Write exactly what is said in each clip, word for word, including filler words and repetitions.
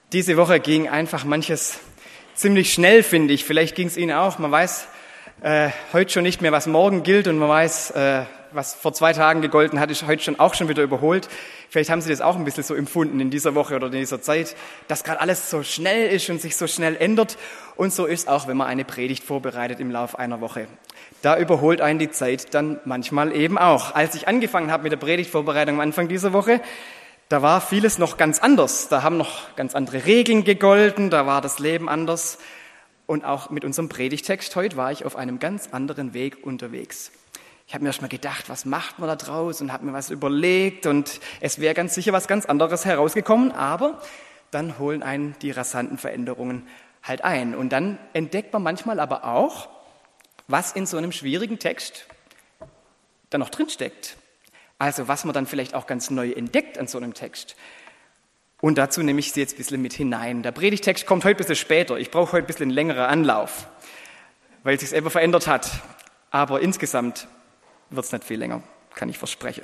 Diese Woche ging einfach manches ziemlich schnell, finde ich. Vielleicht ging es Ihnen auch. Man weiß äh, heute schon nicht mehr, was morgen gilt, und man weiß, äh, was vor zwei Tagen gegolten hat, ist heute schon auch schon wieder überholt. Vielleicht haben Sie das auch ein bisschen so empfunden in dieser Woche oder in dieser Zeit, dass gerade alles so schnell ist und sich so schnell ändert. Und so ist auch, wenn man eine Predigt vorbereitet im Laufe einer Woche. Da überholt einen die Zeit dann manchmal eben auch. Als ich angefangen habe mit der Predigtvorbereitung am Anfang dieser Woche, da war vieles noch ganz anders. Da haben noch ganz andere Regeln gegolten, da war das Leben anders. Und auch mit unserem Predigtext heute war ich auf einem ganz anderen Weg unterwegs. Ich habe mir erst mal gedacht, was macht man da draus, und habe mir was überlegt, und es wäre ganz sicher was ganz anderes herausgekommen, aber dann holen einen die rasanten Veränderungen halt ein. Und dann entdeckt man manchmal aber auch, was in so einem schwierigen Text da noch drinsteckt. Also was man dann vielleicht auch ganz neu entdeckt an so einem Text. Und dazu nehme ich Sie jetzt ein bisschen mit hinein. Der Predigtext kommt heute ein bisschen später. Ich brauche heute ein bisschen längeren Anlauf, weil es sich selber verändert hat. Aber insgesamt wird es nicht viel länger, kann ich versprechen.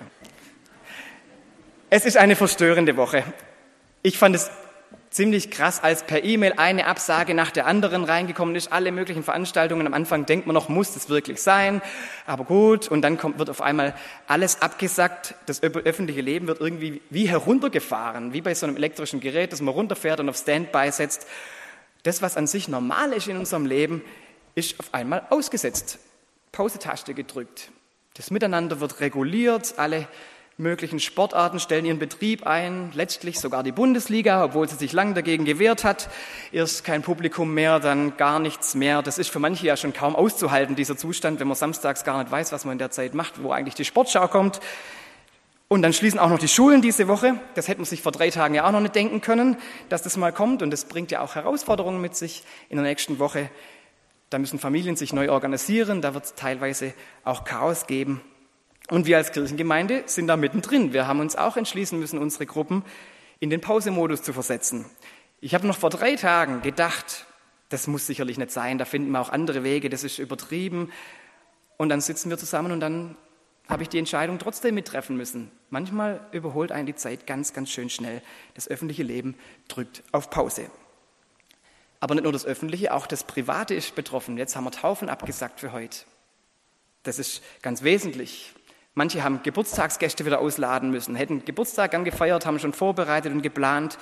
Es ist eine verstörende Woche. Ich fand es ziemlich krass, als per E-Mail eine Absage nach der anderen reingekommen ist. Alle möglichen Veranstaltungen. Am Anfang denkt man noch, muss das wirklich sein? Aber gut, und dann kommt, wird auf einmal alles abgesagt. Das öffentliche Leben wird irgendwie wie heruntergefahren, wie bei so einem elektrischen Gerät, das man runterfährt und auf Standby setzt. Das, was an sich normal ist in unserem Leben, ist auf einmal ausgesetzt. Pause-Taste gedrückt. Das Miteinander wird reguliert, alle möglichen Sportarten stellen ihren Betrieb ein, letztlich sogar die Bundesliga, obwohl sie sich lange dagegen gewehrt hat. Erst kein Publikum mehr, dann gar nichts mehr. Das ist für manche ja schon kaum auszuhalten, dieser Zustand, wenn man samstags gar nicht weiß, was man in der Zeit macht, wo eigentlich die Sportschau kommt. Und dann schließen auch noch die Schulen diese Woche. Das hätte man sich vor drei Tagen ja auch noch nicht denken können, dass das mal kommt. Und das bringt ja auch Herausforderungen mit sich in der nächsten Woche. Da müssen Familien sich neu organisieren, da wird es teilweise auch Chaos geben. Und wir als Kirchengemeinde sind da mittendrin. Wir haben uns auch entschließen müssen, unsere Gruppen in den Pausemodus zu versetzen. Ich habe noch vor drei Tagen gedacht, das muss sicherlich nicht sein, da finden wir auch andere Wege, das ist übertrieben. Und dann sitzen wir zusammen und dann habe ich die Entscheidung trotzdem mittreffen müssen. Manchmal überholt einen die Zeit ganz, ganz schön schnell. Das öffentliche Leben drückt auf Pause. Aber nicht nur das Öffentliche, auch das Private ist betroffen. Jetzt haben wir Taufen abgesagt für heute. Das ist ganz wesentlich. Manche haben Geburtstagsgäste wieder ausladen müssen, hätten Geburtstag gern gefeiert, haben schon vorbereitet und geplant.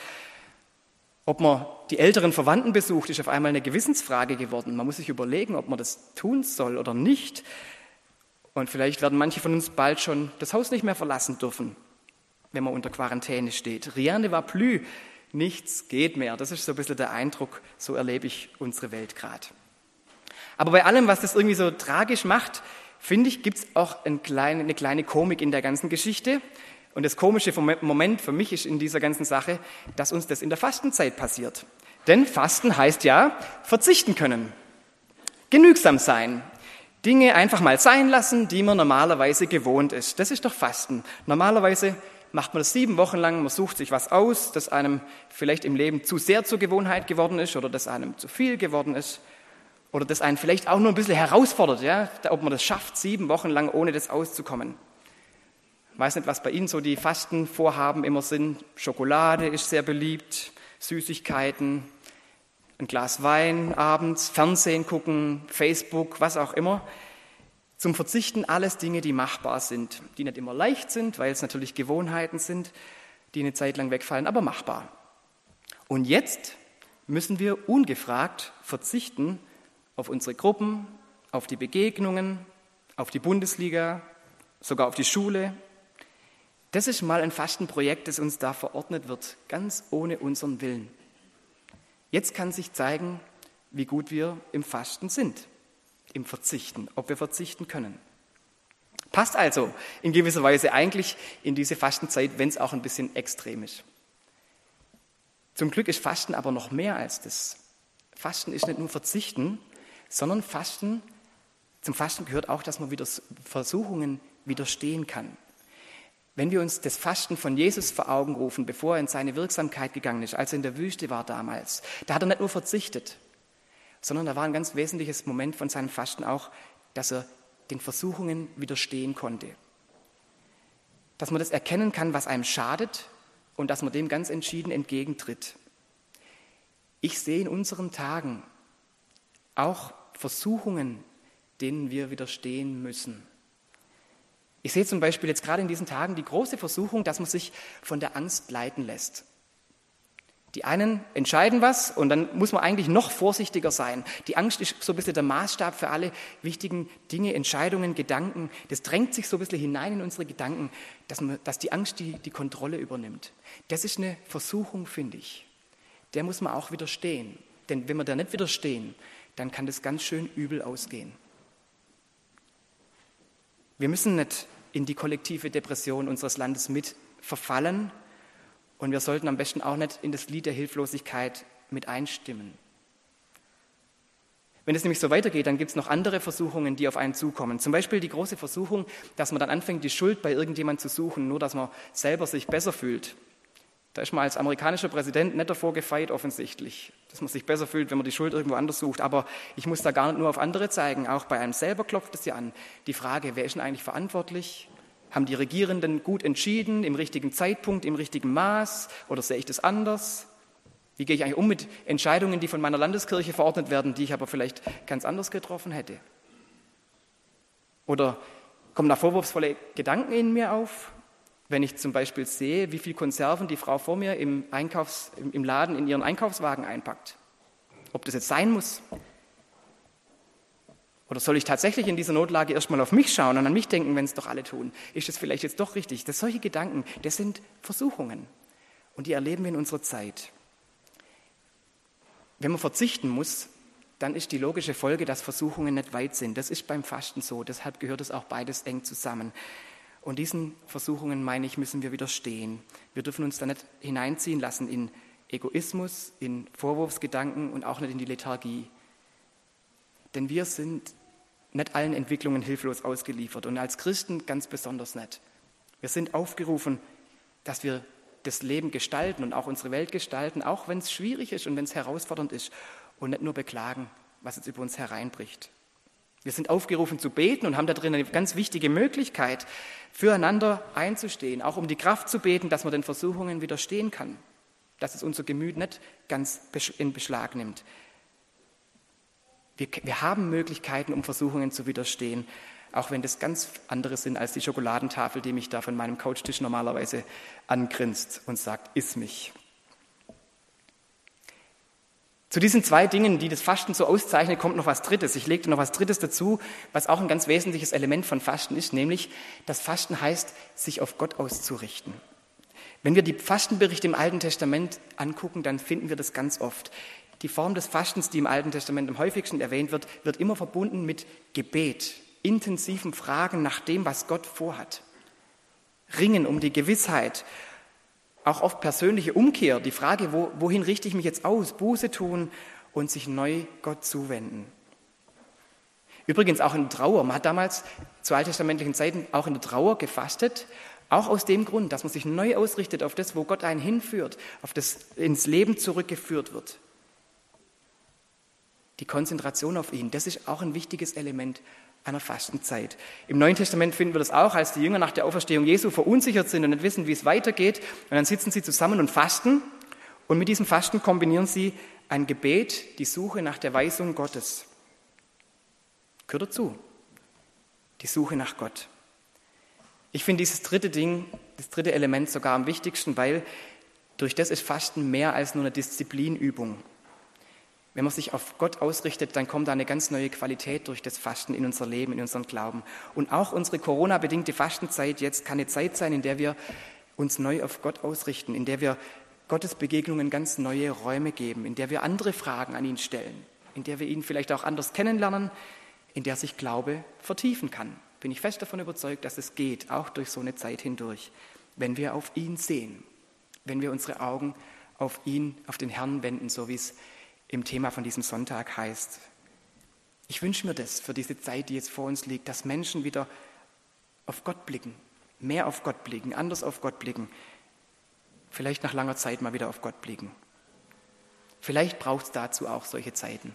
Ob man die älteren Verwandten besucht, ist auf einmal eine Gewissensfrage geworden. Man muss sich überlegen, ob man das tun soll oder nicht. Und vielleicht werden manche von uns bald schon das Haus nicht mehr verlassen dürfen, wenn man unter Quarantäne steht. Rien ne va plus, nichts geht mehr. Das ist so ein bisschen der Eindruck, so erlebe ich unsere Welt gerade. Aber bei allem, was das irgendwie so tragisch macht, finde ich, gibt es auch eine kleine, eine kleine Komik in der ganzen Geschichte. Und das komische Moment für mich ist in dieser ganzen Sache, dass uns das in der Fastenzeit passiert. Denn Fasten heißt ja, verzichten können, genügsam sein, Dinge einfach mal sein lassen, die man normalerweise gewohnt ist. Das ist doch Fasten. Normalerweise macht man das sieben Wochen lang, man sucht sich was aus, das einem vielleicht im Leben zu sehr zur Gewohnheit geworden ist oder das einem zu viel geworden ist. Oder das einen vielleicht auch nur ein bisschen herausfordert, ja, ob man das schafft, sieben Wochen lang ohne das auszukommen. Ich weiß nicht, was bei Ihnen so die Fastenvorhaben immer sind. Schokolade ist sehr beliebt, Süßigkeiten, ein Glas Wein abends, Fernsehen gucken, Facebook, was auch immer. Zum Verzichten alles Dinge, die machbar sind, die nicht immer leicht sind, weil es natürlich Gewohnheiten sind, die eine Zeit lang wegfallen, aber machbar. Und jetzt müssen wir ungefragt verzichten auf unsere Gruppen, auf die Begegnungen, auf die Bundesliga, sogar auf die Schule. Das ist mal ein Fastenprojekt, das uns da verordnet wird, ganz ohne unseren Willen. Jetzt kann sich zeigen, wie gut wir im Fasten sind, im Verzichten, ob wir verzichten können. Passt also in gewisser Weise eigentlich in diese Fastenzeit, wenn es auch ein bisschen extrem ist. Zum Glück ist Fasten aber noch mehr als das. Fasten ist nicht nur Verzichten, sondern Fasten, zum Fasten gehört auch, dass man wieder Versuchungen widerstehen kann. Wenn wir uns das Fasten von Jesus vor Augen rufen, bevor er in seine Wirksamkeit gegangen ist, als er in der Wüste war damals, da hat er nicht nur verzichtet, sondern da war ein ganz wesentliches Moment von seinem Fasten auch, dass er den Versuchungen widerstehen konnte. Dass man das erkennen kann, was einem schadet und dass man dem ganz entschieden entgegentritt. Ich sehe in unseren Tagen auch Versuchungen, denen wir widerstehen müssen. Ich sehe zum Beispiel jetzt gerade in diesen Tagen die große Versuchung, dass man sich von der Angst leiten lässt. Die einen entscheiden was und dann muss man eigentlich noch vorsichtiger sein. Die Angst ist so ein bisschen der Maßstab für alle wichtigen Dinge, Entscheidungen, Gedanken. Das drängt sich so ein bisschen hinein in unsere Gedanken, dass, man, dass die Angst die, die Kontrolle übernimmt. Das ist eine Versuchung, finde ich. Der muss man auch widerstehen. Denn wenn wir da nicht widerstehen, dann kann das ganz schön übel ausgehen. Wir müssen nicht in die kollektive Depression unseres Landes mit verfallen und wir sollten am besten auch nicht in das Lied der Hilflosigkeit mit einstimmen. Wenn es nämlich so weitergeht, dann gibt es noch andere Versuchungen, die auf einen zukommen. Zum Beispiel die große Versuchung, dass man dann anfängt, die Schuld bei irgendjemandem zu suchen, nur dass man selber sich besser fühlt. Da ist man als amerikanischer Präsident nicht davor gefeit, offensichtlich, dass man sich besser fühlt, wenn man die Schuld irgendwo anders sucht. Aber ich muss da gar nicht nur auf andere zeigen, auch bei einem selber klopft es ja an. Die Frage, wer ist denn eigentlich verantwortlich? Haben die Regierenden gut entschieden, im richtigen Zeitpunkt, im richtigen Maß? Oder sehe ich das anders? Wie gehe ich eigentlich um mit Entscheidungen, die von meiner Landeskirche verordnet werden, die ich aber vielleicht ganz anders getroffen hätte? Oder kommen da vorwurfsvolle Gedanken in mir auf? Wenn ich zum Beispiel sehe, wie viel Konserven die Frau vor mir im, Einkaufs-, im Laden in ihren Einkaufswagen einpackt. Ob das jetzt sein muss? Oder soll ich tatsächlich in dieser Notlage erstmal auf mich schauen und an mich denken, wenn es doch alle tun? Ist das vielleicht jetzt doch richtig? Das solche Gedanken, das sind Versuchungen. Und die erleben wir in unserer Zeit. Wenn man verzichten muss, dann ist die logische Folge, dass Versuchungen nicht weit sind. Das ist beim Fasten so. Deshalb gehört es auch beides eng zusammen. Und diesen Versuchungen, meine ich, müssen wir widerstehen. Wir dürfen uns da nicht hineinziehen lassen in Egoismus, in Vorwurfsgedanken und auch nicht in die Lethargie. Denn wir sind nicht allen Entwicklungen hilflos ausgeliefert und als Christen ganz besonders nicht. Wir sind aufgerufen, dass wir das Leben gestalten und auch unsere Welt gestalten, auch wenn es schwierig ist und wenn es herausfordernd ist und nicht nur beklagen, was jetzt über uns hereinbricht. Wir sind aufgerufen zu beten und haben da drin eine ganz wichtige Möglichkeit, füreinander einzustehen, auch um die Kraft zu beten, dass man den Versuchungen widerstehen kann, dass es unser Gemüt nicht ganz in Beschlag nimmt. Wir, wir haben Möglichkeiten, um Versuchungen zu widerstehen, auch wenn das ganz andere sind als die Schokoladentafel, die mich da von meinem Couchtisch normalerweise angrinst und sagt, iss mich. Zu diesen zwei Dingen, die das Fasten so auszeichnen, kommt noch was Drittes. Ich legte noch was Drittes dazu, was auch ein ganz wesentliches Element von Fasten ist, nämlich das Fasten heißt, sich auf Gott auszurichten. Wenn wir die Fastenberichte im Alten Testament angucken, dann finden wir das ganz oft. Die Form des Fastens, die im Alten Testament am häufigsten erwähnt wird, wird immer verbunden mit Gebet, intensiven Fragen nach dem, was Gott vorhat. Ringen um die Gewissheit, auch oft persönliche Umkehr, die Frage, wo, wohin richte ich mich jetzt aus, Buße tun und sich neu Gott zuwenden. Übrigens auch in der Trauer. Man hat damals zu alttestamentlichen Zeiten auch in der Trauer gefastet, auch aus dem Grund, dass man sich neu ausrichtet auf das, wo Gott einen hinführt, auf das ins Leben zurückgeführt wird. Die Konzentration auf ihn, das ist auch ein wichtiges Element einer Fastenzeit. Im Neuen Testament finden wir das auch, als die Jünger nach der Auferstehung Jesu verunsichert sind und nicht wissen, wie es weitergeht. Und dann sitzen sie zusammen und fasten. Und mit diesem Fasten kombinieren sie ein Gebet, die Suche nach der Weisung Gottes. Gehört dazu. Die Suche nach Gott. Ich finde dieses dritte Ding, das dritte Element sogar am wichtigsten, weil durch das ist Fasten mehr als nur eine Disziplinübung. Wenn man sich auf Gott ausrichtet, dann kommt da eine ganz neue Qualität durch das Fasten in unser Leben, in unseren Glauben. Und auch unsere Corona-bedingte Fastenzeit jetzt kann eine Zeit sein, in der wir uns neu auf Gott ausrichten, in der wir Gottes Begegnungen ganz neue Räume geben, in der wir andere Fragen an ihn stellen, in der wir ihn vielleicht auch anders kennenlernen, in der sich Glaube vertiefen kann. Bin ich fest davon überzeugt, dass es geht, auch durch so eine Zeit hindurch, wenn wir auf ihn sehen, wenn wir unsere Augen auf ihn, auf den Herrn wenden, so wie es im Thema von diesem Sonntag heißt. Ich wünsche mir das für diese Zeit, die jetzt vor uns liegt, dass Menschen wieder auf Gott blicken, mehr auf Gott blicken, anders auf Gott blicken, vielleicht nach langer Zeit mal wieder auf Gott blicken. Vielleicht braucht es dazu auch solche Zeiten.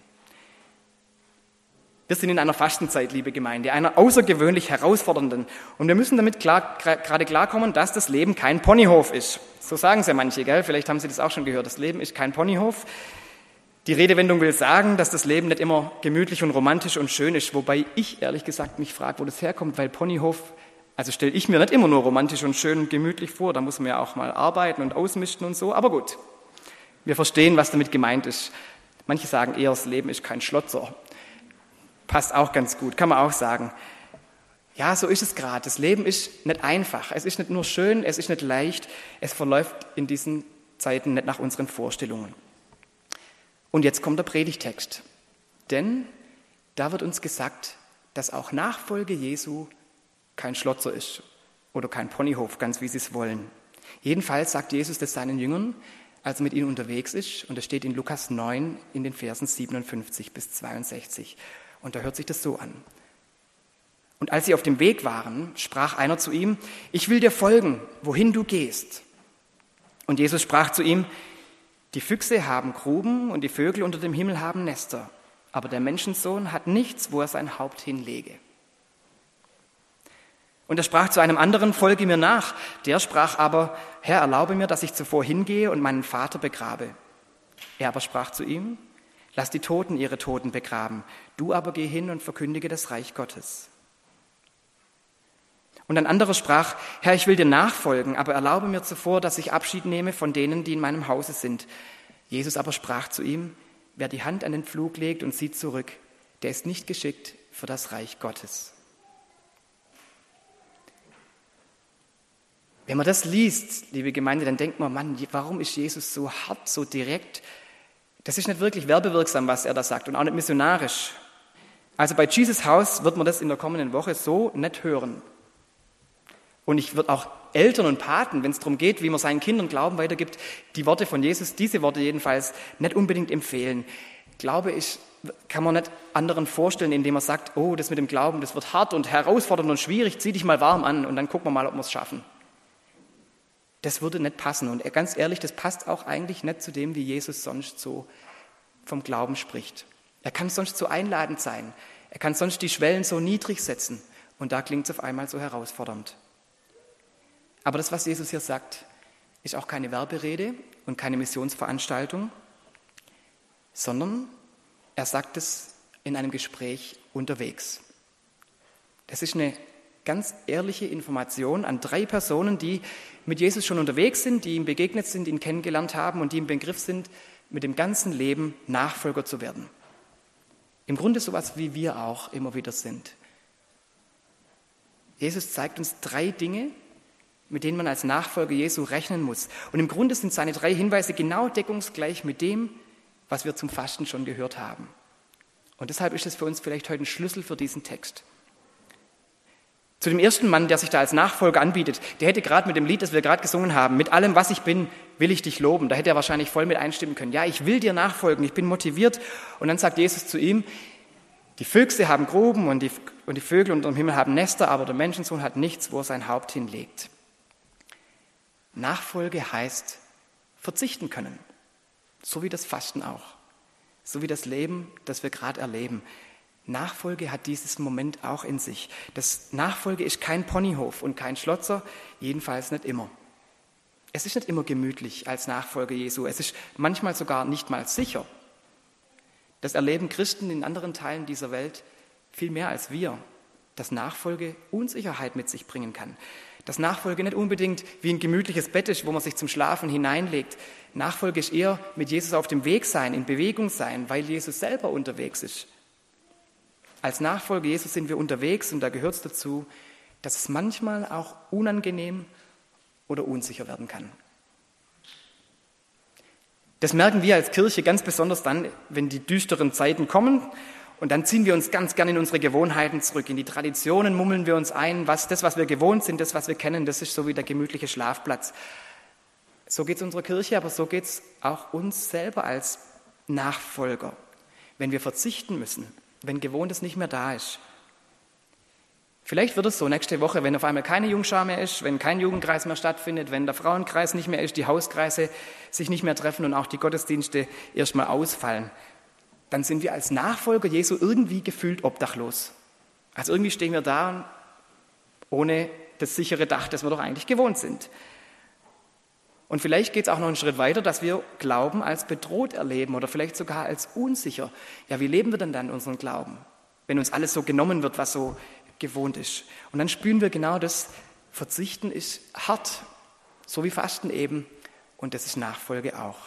Wir sind in einer Fastenzeit, liebe Gemeinde, einer außergewöhnlich herausfordernden. Und wir müssen damit klar, gerade klarkommen, dass das Leben kein Ponyhof ist. So sagen es ja manche, gell? Vielleicht haben Sie das auch schon gehört. Das Leben ist kein Ponyhof. Die Redewendung will sagen, dass das Leben nicht immer gemütlich und romantisch und schön ist, wobei ich ehrlich gesagt mich frage, wo das herkommt, weil Ponyhof, also stelle ich mir nicht immer nur romantisch und schön und gemütlich vor, da muss man ja auch mal arbeiten und ausmisten und so, aber gut, wir verstehen, was damit gemeint ist. Manche sagen eher, das Leben ist kein Schlotzer. Passt auch ganz gut, kann man auch sagen. Ja, so ist es gerade. Das Leben ist nicht einfach. Es ist nicht nur schön, es ist nicht leicht. Es verläuft in diesen Zeiten nicht nach unseren Vorstellungen. Und jetzt kommt der Predigtext. Denn da wird uns gesagt, dass auch Nachfolge Jesu kein Schlotzer ist oder kein Ponyhof, ganz wie sie es wollen. Jedenfalls sagt Jesus das seinen Jüngern, als er mit ihnen unterwegs ist. Und das steht in Lukas neun in den Versen siebenundfünfzig bis zweiundsechzig. Und da hört sich das so an. Und als sie auf dem Weg waren, sprach einer zu ihm, ich will dir folgen, wohin du gehst. Und Jesus sprach zu ihm, die Füchse haben Gruben und die Vögel unter dem Himmel haben Nester, aber der Menschensohn hat nichts, wo er sein Haupt hinlege. Und er sprach zu einem anderen, folge mir nach. Der sprach aber, Herr, erlaube mir, dass ich zuvor hingehe und meinen Vater begrabe. Er aber sprach zu ihm, lass die Toten ihre Toten begraben, du aber geh hin und verkündige das Reich Gottes. Und ein anderer sprach, Herr, ich will dir nachfolgen, aber erlaube mir zuvor, dass ich Abschied nehme von denen, die in meinem Hause sind. Jesus aber sprach zu ihm, wer die Hand an den Pflug legt und sieht zurück, der ist nicht geschickt für das Reich Gottes. Wenn man das liest, liebe Gemeinde, dann denkt man, Mann, warum ist Jesus so hart, so direkt? Das ist nicht wirklich werbewirksam, was er da sagt und auch nicht missionarisch. Also bei Jesus House wird man das in der kommenden Woche so nicht hören. Und ich würde auch Eltern und Paten, wenn es darum geht, wie man seinen Kindern Glauben weitergibt, die Worte von Jesus, diese Worte jedenfalls, nicht unbedingt empfehlen. Glaube ich, kann man nicht anderen vorstellen, indem man sagt, oh, das mit dem Glauben, das wird hart und herausfordernd und schwierig, zieh dich mal warm an und dann gucken wir mal, ob wir es schaffen. Das würde nicht passen. Und ganz ehrlich, das passt auch eigentlich nicht zu dem, wie Jesus sonst so vom Glauben spricht. Er kann sonst so einladend sein. Er kann sonst die Schwellen so niedrig setzen. Und da klingt es auf einmal so herausfordernd. Aber das, was Jesus hier sagt, ist auch keine Werberede und keine Missionsveranstaltung, sondern er sagt es in einem Gespräch unterwegs. Das ist eine ganz ehrliche Information an drei Personen, die mit Jesus schon unterwegs sind, die ihm begegnet sind, ihn kennengelernt haben und die im Begriff sind, mit dem ganzen Leben Nachfolger zu werden. Im Grunde sowas, wie wir auch immer wieder sind. Jesus zeigt uns drei Dinge, mit denen man als Nachfolger Jesu rechnen muss. Und im Grunde sind seine drei Hinweise genau deckungsgleich mit dem, was wir zum Fasten schon gehört haben. Und deshalb ist es für uns vielleicht heute ein Schlüssel für diesen Text. Zu dem ersten Mann, der sich da als Nachfolger anbietet, der hätte gerade mit dem Lied, das wir gerade gesungen haben, mit allem, was ich bin, will ich dich loben. Da hätte er wahrscheinlich voll mit einstimmen können. Ja, ich will dir nachfolgen, ich bin motiviert. Und dann sagt Jesus zu ihm, die Füchse haben Gruben und die, und die Vögel unter dem Himmel haben Nester, aber der Menschensohn hat nichts, wo er sein Haupt hinlegt. Nachfolge heißt verzichten können, so wie das Fasten auch, so wie das Leben, das wir gerade erleben. Nachfolge hat dieses Moment auch in sich. Das Nachfolge ist kein Ponyhof und kein Schlotzer, jedenfalls nicht immer. Es ist nicht immer gemütlich als Nachfolger Jesu, es ist manchmal sogar nicht mal sicher. Das erleben Christen in anderen Teilen dieser Welt viel mehr als wir, dass Nachfolge Unsicherheit mit sich bringen kann. Dass Nachfolge nicht unbedingt wie ein gemütliches Bett ist, wo man sich zum Schlafen hineinlegt. Nachfolge ist eher mit Jesus auf dem Weg sein, in Bewegung sein, weil Jesus selber unterwegs ist. Als Nachfolger Jesus sind wir unterwegs und da gehört es dazu, dass es manchmal auch unangenehm oder unsicher werden kann. Das merken wir als Kirche ganz besonders dann, wenn die düsteren Zeiten kommen. Und dann ziehen wir uns ganz gern in unsere Gewohnheiten zurück. In die Traditionen mummeln wir uns ein, was das, was wir gewohnt sind, das, was wir kennen, das ist so wie der gemütliche Schlafplatz. So geht es unserer Kirche, aber so geht es auch uns selber als Nachfolger, wenn wir verzichten müssen, wenn Gewohntes nicht mehr da ist. Vielleicht wird es so nächste Woche, wenn auf einmal keine Jungschar mehr ist, wenn kein Jugendkreis mehr stattfindet, wenn der Frauenkreis nicht mehr ist, die Hauskreise sich nicht mehr treffen und auch die Gottesdienste erstmal ausfallen. Dann sind wir als Nachfolger Jesu irgendwie gefühlt obdachlos. Also irgendwie stehen wir da ohne das sichere Dach, das wir doch eigentlich gewohnt sind. Und vielleicht geht es auch noch einen Schritt weiter, dass wir Glauben als bedroht erleben oder vielleicht sogar als unsicher. Ja, wie leben wir denn dann unseren Glauben, wenn uns alles so genommen wird, was so gewohnt ist? Und dann spüren wir genau das, Verzichten ist hart, so wie Fasten eben, und das ist Nachfolge auch.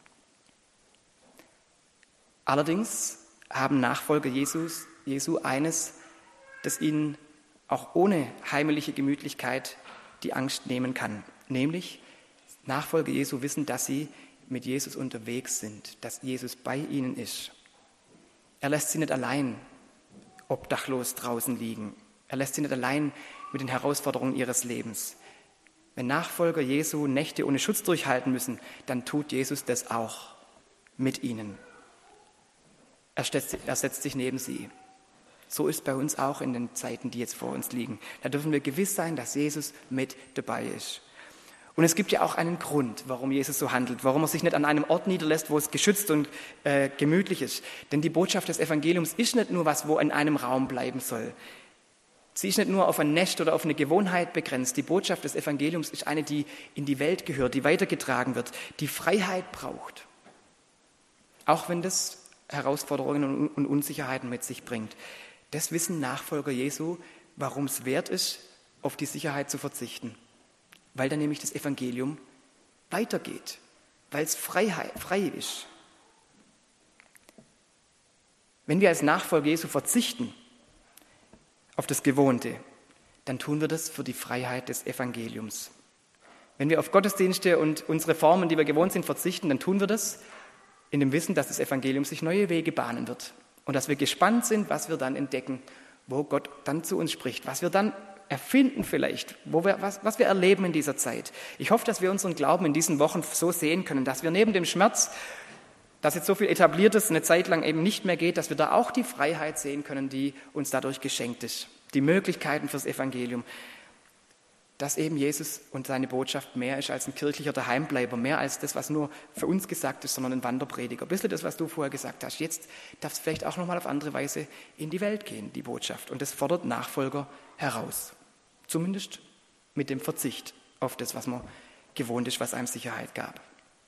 Allerdings haben Nachfolger Jesus, Jesu eines, das ihnen auch ohne heimliche Gemütlichkeit die Angst nehmen kann, nämlich Nachfolger Jesu wissen, dass sie mit Jesus unterwegs sind, dass Jesus bei ihnen ist. Er lässt sie nicht allein obdachlos draußen liegen. Er lässt sie nicht allein mit den Herausforderungen ihres Lebens. Wenn Nachfolger Jesu Nächte ohne Schutz durchhalten müssen, dann tut Jesus das auch mit ihnen. Er setzt, er setzt sich neben sie. So ist bei uns auch in den Zeiten, die jetzt vor uns liegen. Da dürfen wir gewiss sein, dass Jesus mit dabei ist. Und es gibt ja auch einen Grund, warum Jesus so handelt, warum er sich nicht an einem Ort niederlässt, wo es geschützt und äh, gemütlich ist. Denn die Botschaft des Evangeliums ist nicht nur was, wo in einem Raum bleiben soll. Sie ist nicht nur auf ein Nest oder auf eine Gewohnheit begrenzt. Die Botschaft des Evangeliums ist eine, die in die Welt gehört, die weitergetragen wird, die Freiheit braucht. Auch wenn das Herausforderungen und Unsicherheiten mit sich bringt. Das wissen Nachfolger Jesu, warum es wert ist, auf die Sicherheit zu verzichten. Weil dann nämlich das Evangelium weitergeht, weil es Freiheit, frei ist. Wenn wir als Nachfolger Jesu verzichten auf das Gewohnte, dann tun wir das für die Freiheit des Evangeliums. Wenn wir auf Gottesdienste und unsere Formen, die wir gewohnt sind, verzichten, dann tun wir das in dem Wissen, dass das Evangelium sich neue Wege bahnen wird und dass wir gespannt sind, was wir dann entdecken, wo Gott dann zu uns spricht, was wir dann erfinden vielleicht, wo wir, was, was wir erleben in dieser Zeit. Ich hoffe, dass wir unseren Glauben in diesen Wochen so sehen können, dass wir neben dem Schmerz, dass jetzt so viel Etabliertes eine Zeit lang eben nicht mehr geht, dass wir da auch die Freiheit sehen können, die uns dadurch geschenkt ist. Die Möglichkeiten fürs Evangelium. Dass eben Jesus und seine Botschaft mehr ist als ein kirchlicher Daheimbleiber, mehr als das, was nur für uns gesagt ist, sondern ein Wanderprediger. Ein bisschen das, was du vorher gesagt hast. Jetzt darf es vielleicht auch nochmal auf andere Weise in die Welt gehen, die Botschaft. Und das fordert Nachfolger heraus. Zumindest mit dem Verzicht auf das, was man gewohnt ist, was einem Sicherheit gab.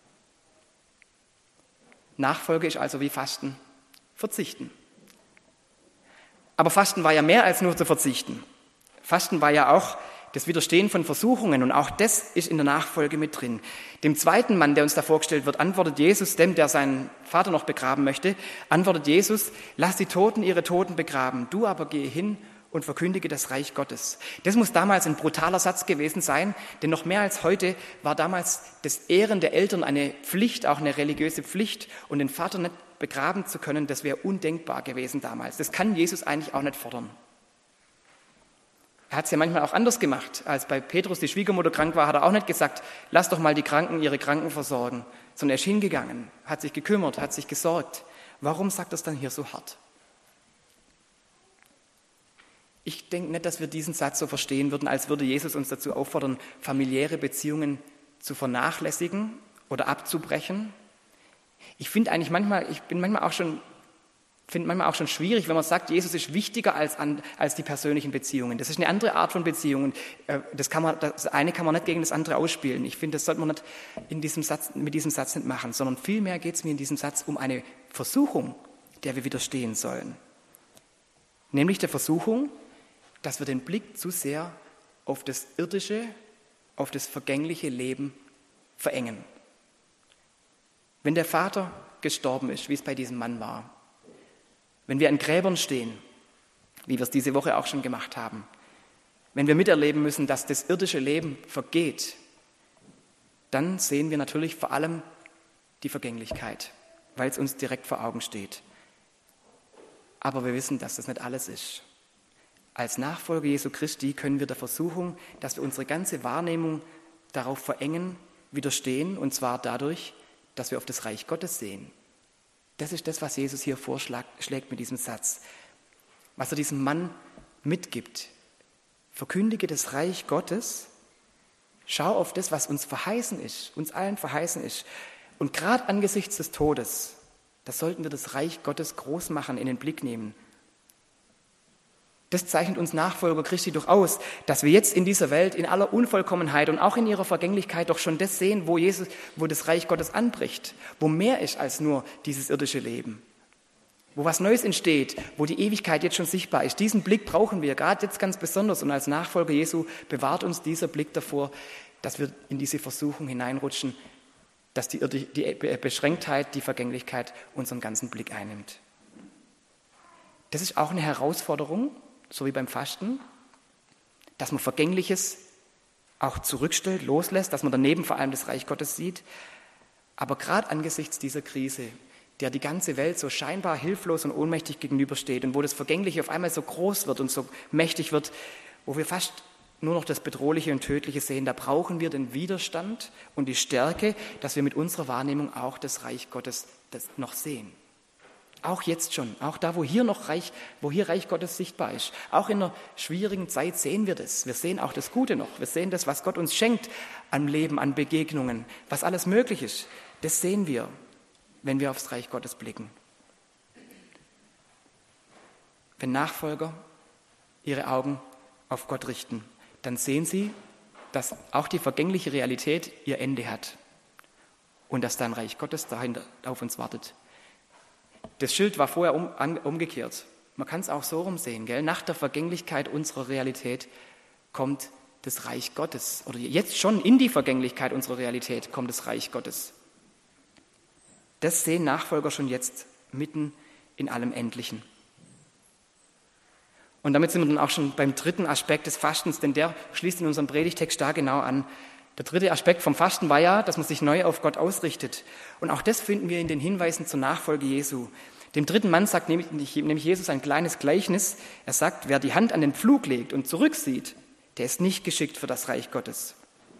Nachfolge ist also wie Fasten, verzichten. Aber Fasten war ja mehr als nur zu verzichten. Fasten war ja auch das Widerstehen von Versuchungen und auch das ist in der Nachfolge mit drin. Dem zweiten Mann, der uns da vorgestellt wird, antwortet Jesus, dem, der seinen Vater noch begraben möchte, antwortet Jesus, lass die Toten ihre Toten begraben, du aber gehe hin und verkündige das Reich Gottes. Das muss damals ein brutaler Satz gewesen sein, denn noch mehr als heute war damals das Ehren der Eltern eine Pflicht, auch eine religiöse Pflicht und den Vater nicht begraben zu können, das wäre undenkbar gewesen damals. Das kann Jesus eigentlich auch nicht fordern. Er hat es ja manchmal auch anders gemacht. Als bei Petrus die Schwiegermutter krank war, hat er auch nicht gesagt, lass doch mal die Kranken ihre Kranken versorgen, sondern er ist hingegangen, hat sich gekümmert, hat sich gesorgt. Warum sagt er es dann hier so hart? Ich denke nicht, dass wir diesen Satz so verstehen würden, als würde Jesus uns dazu auffordern, familiäre Beziehungen zu vernachlässigen oder abzubrechen. Ich finde eigentlich manchmal, ich bin manchmal auch schon finde manchmal auch schon schwierig, wenn man sagt, Jesus ist wichtiger als, an, als die persönlichen Beziehungen. Das ist eine andere Art von Beziehungen. Das, kann man, das eine kann man nicht gegen das andere ausspielen. Ich finde, das sollte man nicht in diesem Satz, mit diesem Satz nicht machen, sondern vielmehr geht es mir in diesem Satz um eine Versuchung, der wir widerstehen sollen. Nämlich der Versuchung, dass wir den Blick zu sehr auf das irdische, auf das vergängliche Leben verengen. Wenn der Vater gestorben ist, wie es bei diesem Mann war, wenn wir an Gräbern stehen, wie wir es diese Woche auch schon gemacht haben, wenn wir miterleben müssen, dass das irdische Leben vergeht, dann sehen wir natürlich vor allem die Vergänglichkeit, weil es uns direkt vor Augen steht. Aber wir wissen, dass das nicht alles ist. Als Nachfolger Jesu Christi können wir der Versuchung, dass wir unsere ganze Wahrnehmung darauf verengen, widerstehen, und zwar dadurch, dass wir auf das Reich Gottes sehen. Das ist das, was Jesus hier vorschlägt mit diesem Satz. Was er diesem Mann mitgibt. Verkündige das Reich Gottes. Schau auf das, was uns verheißen ist, uns allen verheißen ist. Und gerade angesichts des Todes, da sollten wir das Reich Gottes groß machen, in den Blick nehmen. Das zeichnet uns Nachfolger Christi doch aus, dass wir jetzt in dieser Welt in aller Unvollkommenheit und auch in ihrer Vergänglichkeit doch schon das sehen, wo Jesus, wo das Reich Gottes anbricht, wo mehr ist als nur dieses irdische Leben, wo was Neues entsteht, wo die Ewigkeit jetzt schon sichtbar ist. Diesen Blick brauchen wir, gerade jetzt ganz besonders. Und als Nachfolger Jesu bewahrt uns dieser Blick davor, dass wir in diese Versuchung hineinrutschen, dass die, die Beschränktheit, die Vergänglichkeit unseren ganzen Blick einnimmt. Das ist auch eine Herausforderung, so wie beim Fasten, dass man Vergängliches auch zurückstellt, loslässt, dass man daneben vor allem das Reich Gottes sieht. Aber gerade angesichts dieser Krise, der die ganze Welt so scheinbar hilflos und ohnmächtig gegenübersteht und wo das Vergängliche auf einmal so groß wird und so mächtig wird, wo wir fast nur noch das Bedrohliche und Tödliche sehen, da brauchen wir den Widerstand und die Stärke, dass wir mit unserer Wahrnehmung auch das Reich Gottes das noch sehen. Auch jetzt schon, auch da, wo hier noch Reich, wo hier Reich Gottes sichtbar ist. Auch in einer schwierigen Zeit sehen wir das. Wir sehen auch das Gute noch. Wir sehen das, was Gott uns schenkt an Leben, an Begegnungen, was alles möglich ist. Das sehen wir, wenn wir aufs Reich Gottes blicken. Wenn Nachfolger ihre Augen auf Gott richten, dann sehen sie, dass auch die vergängliche Realität ihr Ende hat und dass da ein Reich Gottes dahinter auf uns wartet. Das Schild war vorher um, an, umgekehrt. Man kann es auch so rumsehen, gell? Nach der Vergänglichkeit unserer Realität kommt das Reich Gottes. Oder jetzt schon in die Vergänglichkeit unserer Realität kommt das Reich Gottes. Das sehen Nachfolger schon jetzt mitten in allem Endlichen. Und damit sind wir dann auch schon beim dritten Aspekt des Fastens, denn der schließt in unserem Predigtext da genau an. Der dritte Aspekt vom Fasten war ja, dass man sich neu auf Gott ausrichtet. Und auch das finden wir in den Hinweisen zur Nachfolge Jesu. Dem dritten Mann sagt nämlich Jesus ein kleines Gleichnis. Er sagt, wer die Hand an den Pflug legt und zurücksieht, der ist nicht geschickt für das Reich Gottes.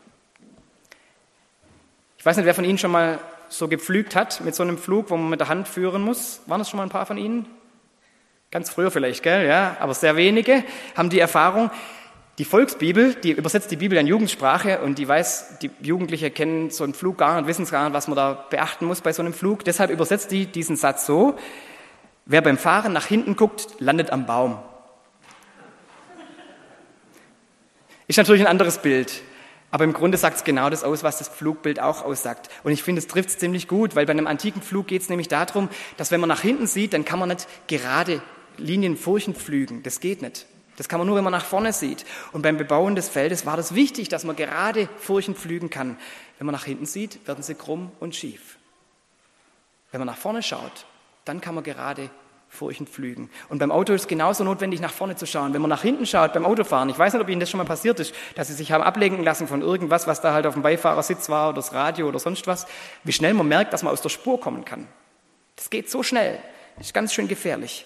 Ich weiß nicht, wer von Ihnen schon mal so gepflügt hat mit so einem Pflug, wo man mit der Hand führen muss. Waren das schon mal ein paar von Ihnen? Ganz früher vielleicht, gell? Ja, aber sehr wenige haben die Erfahrung. Die Volksbibel, die übersetzt die Bibel in Jugendsprache und die weiß, die Jugendlichen kennen so einen Flug gar nicht, wissen gar nicht, was man da beachten muss bei so einem Flug. Deshalb übersetzt die diesen Satz so: Wer beim Fahren nach hinten guckt, landet am Baum. Ist natürlich ein anderes Bild, aber im Grunde sagt es genau das aus, was das Flugbild auch aussagt. Und ich finde, es trifft es ziemlich gut, weil bei einem antiken Flug geht es nämlich darum, dass wenn man nach hinten sieht, dann kann man nicht gerade Linien furchen pflügen. Das geht nicht. Das kann man nur, wenn man nach vorne sieht. Und beim Bebauen des Feldes war das wichtig, dass man gerade Furchen pflügen kann. Wenn man nach hinten sieht, werden sie krumm und schief. Wenn man nach vorne schaut, dann kann man gerade Furchen pflügen. Und beim Auto ist es genauso notwendig, nach vorne zu schauen. Wenn man nach hinten schaut beim Autofahren, ich weiß nicht, ob Ihnen das schon mal passiert ist, dass Sie sich haben ablenken lassen von irgendwas, was da halt auf dem Beifahrersitz war oder das Radio oder sonst was, wie schnell man merkt, dass man aus der Spur kommen kann. Das geht so schnell. Das ist ganz schön gefährlich.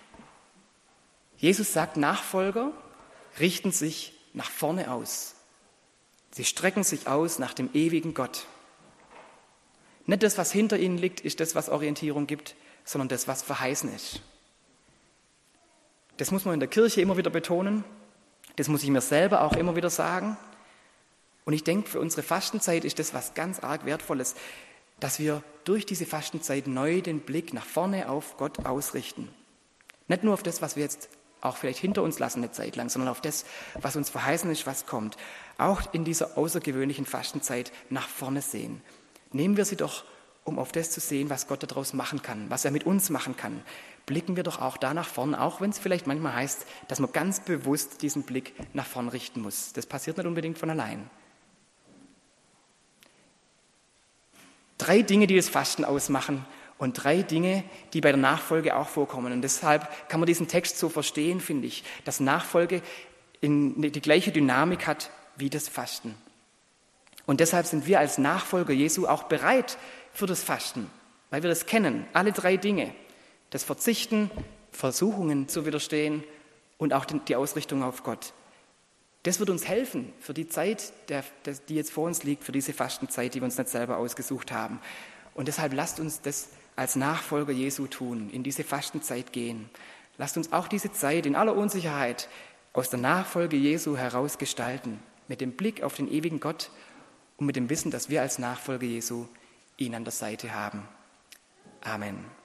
Jesus sagt, Nachfolger richten sich nach vorne aus. Sie strecken sich aus nach dem ewigen Gott. Nicht das, was hinter ihnen liegt, ist das, was Orientierung gibt, sondern das, was verheißen ist. Das muss man in der Kirche immer wieder betonen. Das muss ich mir selber auch immer wieder sagen. Und ich denke, für unsere Fastenzeit ist das was ganz arg Wertvolles, dass wir durch diese Fastenzeit neu den Blick nach vorne auf Gott ausrichten. Nicht nur auf das, was wir jetzt auch vielleicht hinter uns lassen eine Zeit lang, sondern auf das, was uns verheißen ist, was kommt. Auch in dieser außergewöhnlichen Fastenzeit nach vorne sehen. Nehmen wir sie doch, um auf das zu sehen, was Gott daraus machen kann, was er mit uns machen kann. Blicken wir doch auch da nach vorne, auch wenn es vielleicht manchmal heißt, dass man ganz bewusst diesen Blick nach vorn richten muss. Das passiert nicht unbedingt von allein. Drei Dinge, die das Fasten ausmachen, und drei Dinge, die bei der Nachfolge auch vorkommen. Und deshalb kann man diesen Text so verstehen, finde ich, dass Nachfolge in die gleiche Dynamik hat wie das Fasten. Und deshalb sind wir als Nachfolger Jesu auch bereit für das Fasten, weil wir das kennen, alle drei Dinge. Das Verzichten, Versuchungen zu widerstehen und auch die Ausrichtung auf Gott. Das wird uns helfen für die Zeit, die jetzt vor uns liegt, für diese Fastenzeit, die wir uns nicht selber ausgesucht haben. Und deshalb lasst uns das als Nachfolger Jesu tun, in diese Fastenzeit gehen. Lasst uns auch diese Zeit in aller Unsicherheit aus der Nachfolge Jesu heraus gestalten, mit dem Blick auf den ewigen Gott und mit dem Wissen, dass wir als Nachfolger Jesu ihn an der Seite haben. Amen.